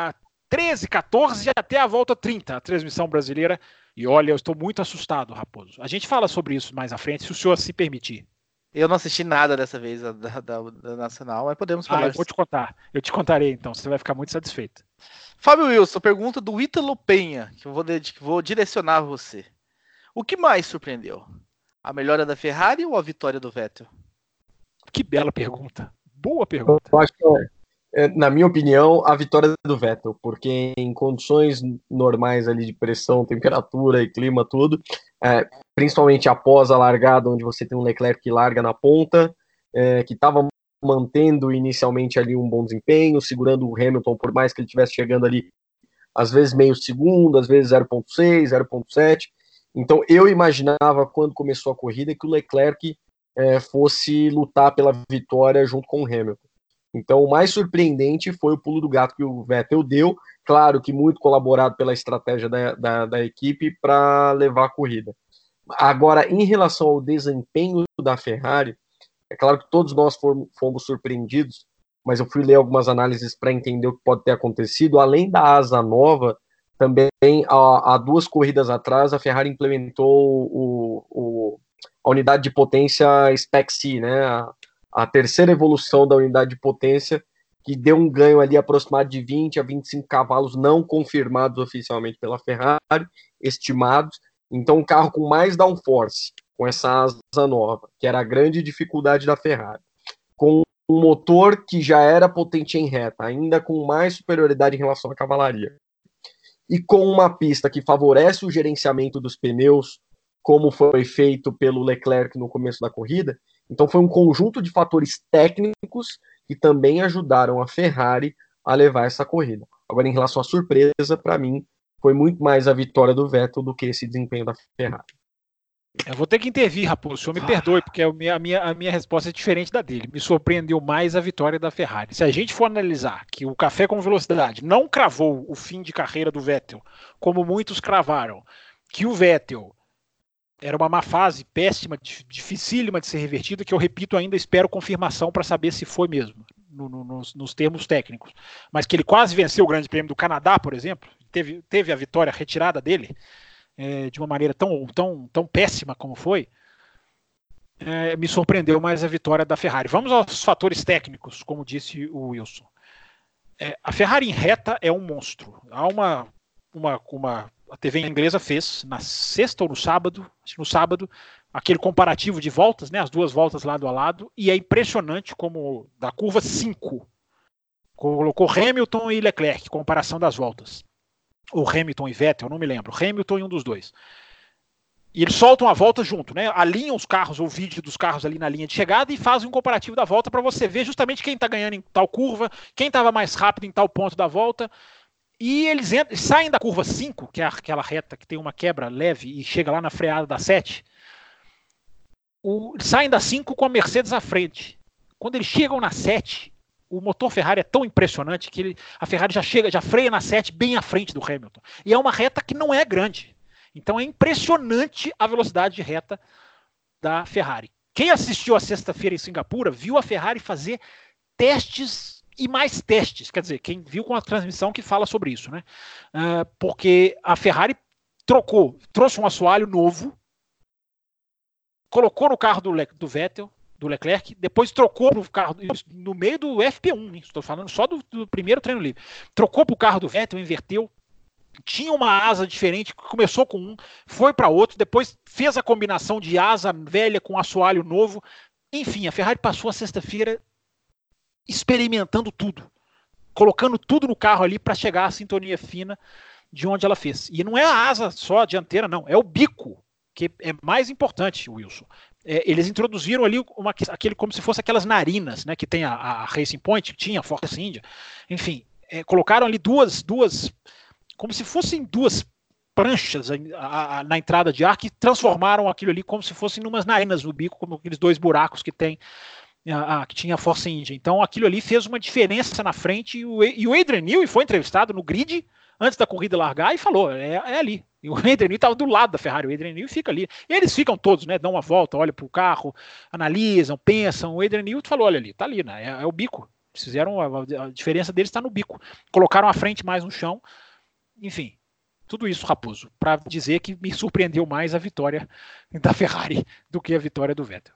13, 14 e até a volta 30, a transmissão brasileira. E olha, eu estou muito assustado, Raposo. A gente fala sobre isso mais à frente, se o senhor se permitir. Eu não assisti nada dessa vez da Nacional, mas podemos falar. Eu vou te contar. Eu te contarei, então. Você vai ficar muito satisfeito. Fábio Wilson, pergunta do Ítalo Penha, que eu vou direcionar a você. O que mais surpreendeu? A melhora da Ferrari ou a vitória do Vettel? Que bela pergunta. Boa pergunta. Eu acho que, na minha opinião, a vitória do Vettel, porque em condições normais ali de pressão, temperatura e clima, tudo, principalmente após a largada, onde você tem um Leclerc que larga na ponta, que estava mantendo inicialmente ali um bom desempenho, segurando o Hamilton, por mais que ele estivesse chegando ali, às vezes meio segundo, às vezes 0.6, 0.7. Então eu imaginava, quando começou a corrida, que o Leclerc fosse lutar pela vitória junto com o Hamilton. Então o mais surpreendente foi o pulo do gato que o Vettel deu, claro que muito colaborado pela estratégia da equipe para levar a corrida. Agora, em relação ao desempenho da Ferrari, é claro que todos nós fomos surpreendidos, mas eu fui ler algumas análises para entender o que pode ter acontecido. Além da asa nova, também há 2 corridas atrás, a Ferrari implementou a unidade de potência Spec-C, né? A terceira evolução da unidade de potência, que deu um ganho ali aproximado de 20 a 25 cavalos, não confirmados oficialmente pela Ferrari, estimados. Então, um carro com mais downforce, com essa asa nova, que era a grande dificuldade da Ferrari, com um motor que já era potente em reta, ainda com mais superioridade em relação à cavalaria, e com uma pista que favorece o gerenciamento dos pneus, como foi feito pelo Leclerc no começo da corrida. Então foi um conjunto de fatores técnicos que também ajudaram a Ferrari a levar essa corrida. Agora, em relação à surpresa, para mim, foi muito mais a vitória do Vettel do que esse desempenho da Ferrari. Eu vou ter que intervir, Raposo. O senhor me perdoe, porque a minha resposta é diferente da dele. Me surpreendeu mais a vitória da Ferrari. Se a gente for analisar que o Café com Velocidade não cravou o fim de carreira do Vettel, como muitos cravaram, que o Vettel era uma má fase, péssima, dificílima de ser revertida, que eu repito, ainda espero confirmação para saber se foi mesmo, nos termos técnicos. Mas que ele quase venceu o Grande Prêmio do Canadá, por exemplo, teve a vitória retirada dele, de uma maneira tão péssima como foi, me surpreendeu mais a vitória da Ferrari. Vamos aos fatores técnicos, como disse o Wilson. A Ferrari em reta é um monstro. Há a TV inglesa fez na sexta ou no sábado, acho que no sábado, aquele comparativo de voltas, né, as 2 voltas lado a lado, e é impressionante como da curva 5 colocou Hamilton e Leclerc, comparação das voltas. Ou Hamilton e Vettel, eu não me lembro, Hamilton e um dos dois. E eles soltam a volta junto, né? Alinham os carros, o vídeo dos carros ali na linha de chegada e fazem um comparativo da volta para você ver justamente quem está ganhando em tal curva, quem estava mais rápido em tal ponto da volta. E eles saem da curva 5, que é aquela reta que tem uma quebra leve e chega lá na freada da 7. Saem da 5 com a Mercedes à frente. Quando eles chegam na 7, o motor Ferrari é tão impressionante que a Ferrari já freia na 7 bem à frente do Hamilton. E é uma reta que não é grande. Então é impressionante a velocidade de reta da Ferrari. Quem assistiu a sexta-feira em Singapura viu a Ferrari fazer testes e mais testes, quer dizer, quem viu com a transmissão que fala sobre isso, né? Porque a Ferrari trouxe um assoalho novo, colocou no carro do Vettel, do Leclerc, depois trocou para o carro, no meio do FP1, hein? Estou falando só do primeiro treino livre, trocou para o carro do Vettel, inverteu, tinha uma asa diferente, começou com um, foi para outro, depois fez a combinação de asa velha com assoalho novo, enfim, a Ferrari passou a sexta-feira experimentando tudo, colocando tudo no carro ali para chegar à sintonia fina de onde ela fez. E não é a asa só a dianteira, não, é o bico, que é mais importante, Wilson. Eles introduziram ali aquele como se fosse aquelas narinas, né, que tem a Racing Point, que tinha a Force India, enfim, colocaram ali duas, como se fossem 2 pranchas na entrada de ar, que transformaram aquilo ali como se fossem umas narinas no bico, como aqueles 2 buracos que tem que tinha a Force India. Então aquilo ali fez uma diferença na frente, e o Adrian Newey foi entrevistado no grid antes da corrida largar e falou, é ali. E o Adrian Newey estava do lado da Ferrari, o Adrian Newey fica ali. E eles ficam todos, né, dão uma volta, olham para o carro, analisam, pensam. O Adrian Newey falou, olha ali, tá ali, né, é o bico. Fizeram a diferença deles está no bico. Colocaram a frente mais no chão. Enfim, tudo isso, Raposo, para dizer que me surpreendeu mais a vitória da Ferrari do que a vitória do Vettel.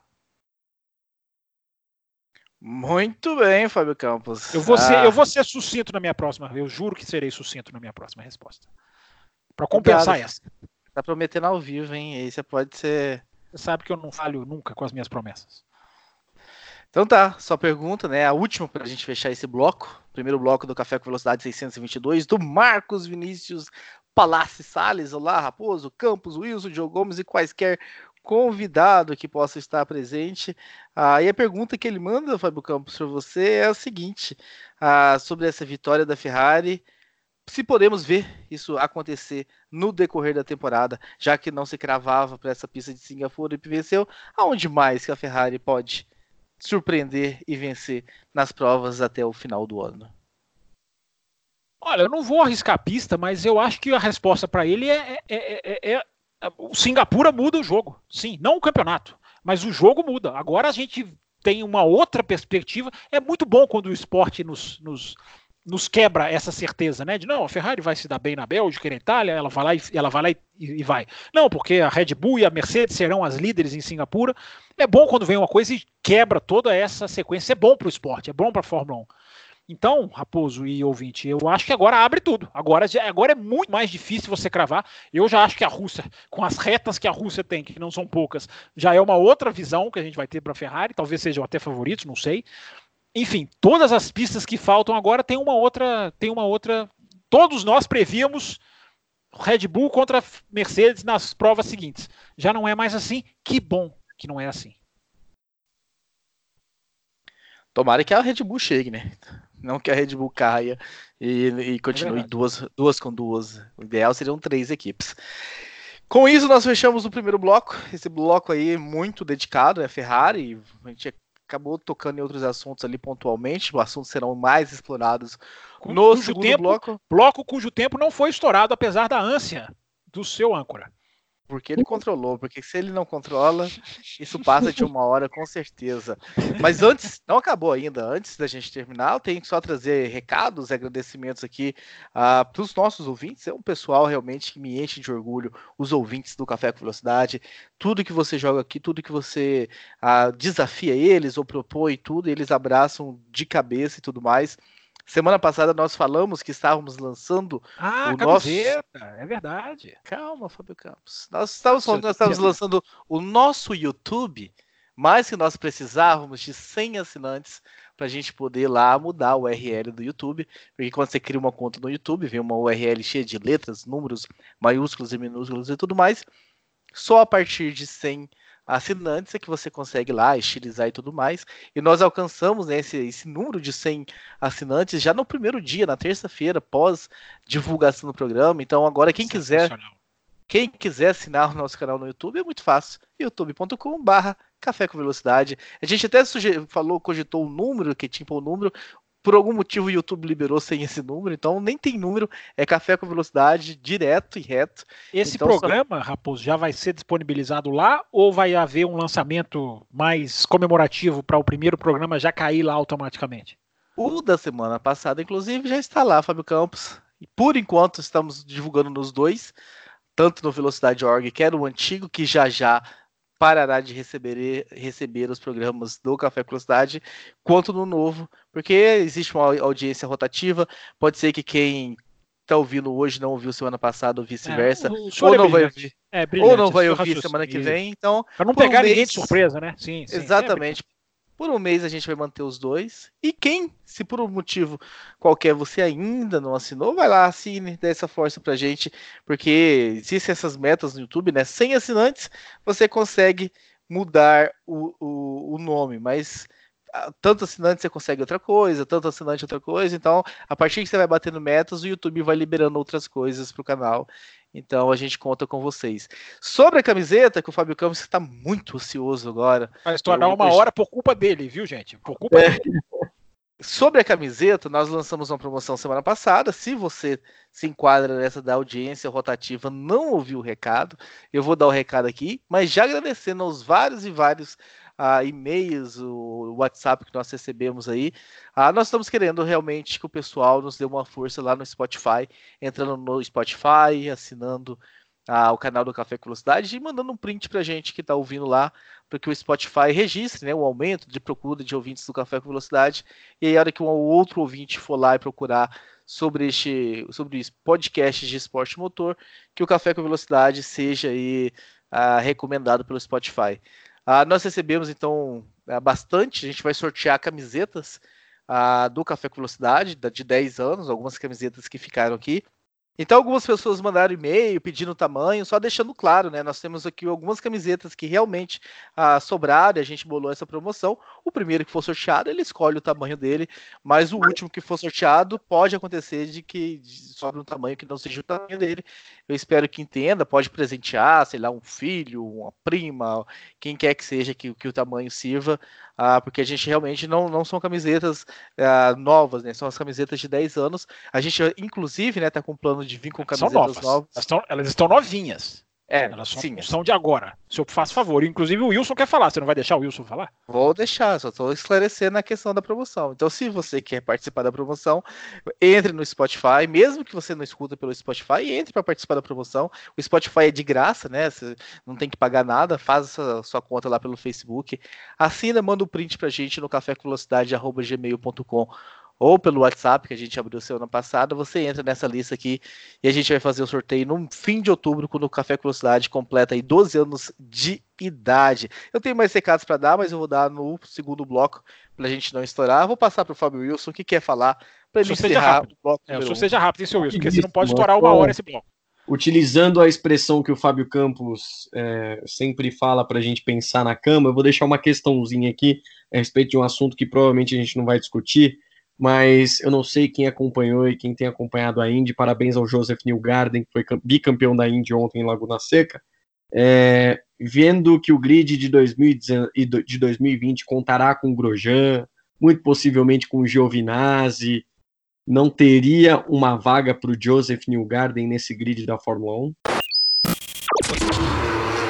Muito bem, Fábio Campos. Eu vou ser sucinto na minha próxima. Eu juro que serei sucinto na minha próxima resposta. Para compensar essa. Tá prometendo ao vivo, hein? Aí você pode ser... Você sabe que eu não falho nunca com as minhas promessas. Então tá, só pergunta, né? A última pra gente fechar esse bloco. Primeiro bloco do Café com Velocidade 622, do Marcos Vinícius Palácio Salles. Olá, Raposo, Campos, Wilson, Diogo Gomes e quaisquer convidado que possa estar presente. E a pergunta que ele manda, Fábio Campos, para você é a seguinte: sobre essa vitória da Ferrari, se podemos ver isso acontecer no decorrer da temporada, já que não se cravava para essa pista de Singapura e venceu, aonde mais que a Ferrari pode surpreender e vencer nas provas até o final do ano? Olha, eu não vou arriscar a pista, mas eu acho que a resposta para ele o Singapura muda o jogo. Sim, não o campeonato, mas o jogo muda. Agora a gente tem uma outra perspectiva. É muito bom quando o esporte nos quebra essa certeza, né? De não, a Ferrari vai se dar bem na Bélgica e na Itália, ela vai lá e vai. Não, porque a Red Bull e a Mercedes serão as líderes em Singapura. É bom quando vem uma coisa e quebra toda essa sequência. É bom para o esporte, é bom para a Fórmula 1. Então, Raposo e ouvinte, eu acho que agora abre tudo. Agora é muito mais difícil você cravar. Eu já acho que a Rússia, com as retas que a Rússia tem, que não são poucas, já é uma outra visão que a gente vai ter para a Ferrari. Talvez sejam até favoritos, não sei. Enfim, todas as pistas que faltam agora tem uma outra. Todos nós prevíamos Red Bull contra Mercedes nas provas seguintes. Já não é mais assim. Que bom que não é assim. Tomara que a Red Bull chegue, né? Não que a Red Bull caia e continue duas com duas. O ideal seriam 3 equipes. Com isso, nós fechamos o primeiro bloco. Esse bloco aí muito dedicado à Ferrari. A gente acabou tocando em outros assuntos ali pontualmente. Os assuntos serão mais explorados no segundo bloco. Bloco cujo tempo não foi estourado, apesar da ânsia do seu âncora. Porque ele controlou, porque se ele não controla, isso passa de 1 hora com certeza. Mas antes, não acabou ainda, antes da gente terminar, eu tenho que só trazer recados e agradecimentos aqui para os nossos ouvintes. É um pessoal realmente que me enche de orgulho, os ouvintes do Café com Velocidade. Tudo que você joga aqui, tudo que você desafia eles ou propõe, tudo, eles abraçam de cabeça e tudo mais. Semana passada nós falamos que estávamos lançando o camiseta, nosso... É verdade. Calma, Fábio Campos. Nós estávamos lançando o nosso YouTube, mas que nós precisávamos de 100 assinantes para a gente poder lá mudar o URL do YouTube, porque quando você cria uma conta no YouTube, vem uma URL cheia de letras, números, maiúsculos e minúsculos e tudo mais, só a partir de 100 assinantes é que você consegue lá estilizar e tudo mais, e nós alcançamos, né, esse número de 100 assinantes já no primeiro dia, na terça-feira, pós divulgação do programa. Então agora quem quiser assinar o nosso canal no YouTube é muito fácil, youtube.com/Café com Velocidade. A gente até cogitou um número, que tinha um número. Por algum motivo o YouTube liberou sem esse número, então nem tem número, é Café com Velocidade, direto e reto. Esse então, programa, Raposo, já vai ser disponibilizado lá ou vai haver um lançamento mais comemorativo para o primeiro programa já cair lá automaticamente? O da semana passada, inclusive, já está lá, Fábio Campos. E por enquanto estamos divulgando nos dois, tanto no Velocidade.org, que era o antigo, que já parará de receber os programas do Café com Velocidade, quanto no novo, porque existe uma audiência rotativa, pode ser que quem está ouvindo hoje não ouviu semana passada ou vice-versa, ou não vai ouvir semana que vem, então... Para não pegar ninguém de surpresa, né? Sim, exatamente. Por um mês a gente vai manter os dois. E quem, se por um motivo qualquer você ainda não assinou, vai lá, assine, dê essa força pra gente, porque existem essas metas no YouTube, né? 100 assinantes, você consegue mudar o nome, mas tanto assinante você consegue outra coisa, tanto assinante outra coisa. Então, a partir que você vai batendo metas, o YouTube vai liberando outras coisas pro canal. Então a gente conta com vocês. Sobre a camiseta, que o Fábio Campos está muito ansioso agora. Vai estourar 1 hora por culpa dele, viu, gente? Por culpa dele. Sobre a camiseta, nós lançamos uma promoção semana passada. Se você se enquadra nessa da audiência rotativa, não ouviu o recado, eu vou dar o recado aqui, mas já agradecendo aos vários e-mails, o WhatsApp que nós recebemos aí. Nós estamos querendo realmente que o pessoal nos dê uma força lá no Spotify, entrando no Spotify, assinando o canal do Café com Velocidade e mandando um print pra gente que tá ouvindo lá, para que o Spotify registre, né, o aumento de procura de ouvintes do Café com Velocidade. E aí, a hora que um outro ouvinte for lá e procurar sobre podcast de esporte motor, que o Café com Velocidade seja aí recomendado pelo Spotify. Nós recebemos, então, bastante. A gente vai sortear camisetas do Café com Velocidade, de 10 anos, algumas camisetas que ficaram aqui. Então, algumas pessoas mandaram e-mail pedindo o tamanho, só deixando claro, né? Nós temos aqui algumas camisetas que realmente sobraram e a gente bolou essa promoção. O primeiro que for sorteado, ele escolhe o tamanho dele, mas o último que for sorteado, pode acontecer de que sobre um tamanho que não seja o tamanho dele. Eu espero que entenda, pode presentear, sei lá, um filho, uma prima, quem quer que seja que o tamanho sirva, porque a gente realmente não são camisetas novas, né? São as camisetas de 10 anos. A gente, inclusive, né, tá com plano de vir com camisetas novas. Elas estão novinhas. Elas são de agora. Se eu faço favor. Inclusive o Wilson quer falar. Você não vai deixar o Wilson falar? Vou deixar, só estou esclarecendo a questão da promoção. Então, se você quer participar da promoção, entre no Spotify, mesmo que você não escuta pelo Spotify, entre para participar da promoção. O Spotify é de graça, né? Você não tem que pagar nada, faz a sua conta lá pelo Facebook. Assina, manda um print pra gente no cafécomvelocidade@gmail.com ou pelo WhatsApp, que a gente abriu semana passada. Você entra nessa lista aqui e a gente vai fazer o sorteio no fim de outubro, quando o Café com Velocidade completa aí 12 anos de idade. Eu tenho mais recados para dar, mas eu vou dar no segundo bloco para a gente não estourar. Vou passar para o Fábio Wilson, que quer falar para ele encerrar o bloco. Seja rápido, hein, seu Wilson, porque você não pode estourar uma hora esse bloco. Utilizando a expressão que o Fábio Campos sempre fala para a gente pensar na cama, eu vou deixar uma questãozinha aqui a respeito de um assunto que provavelmente a gente não vai discutir, mas eu não sei quem acompanhou e quem tem acompanhado a Indy. Parabéns ao Joseph Newgarden, que foi bicampeão da Indy ontem em Laguna Seca. Vendo que o grid de 2020 contará com Grosjean, muito possivelmente com o Giovinazzi, não teria uma vaga para o Joseph Newgarden nesse grid da Fórmula 1?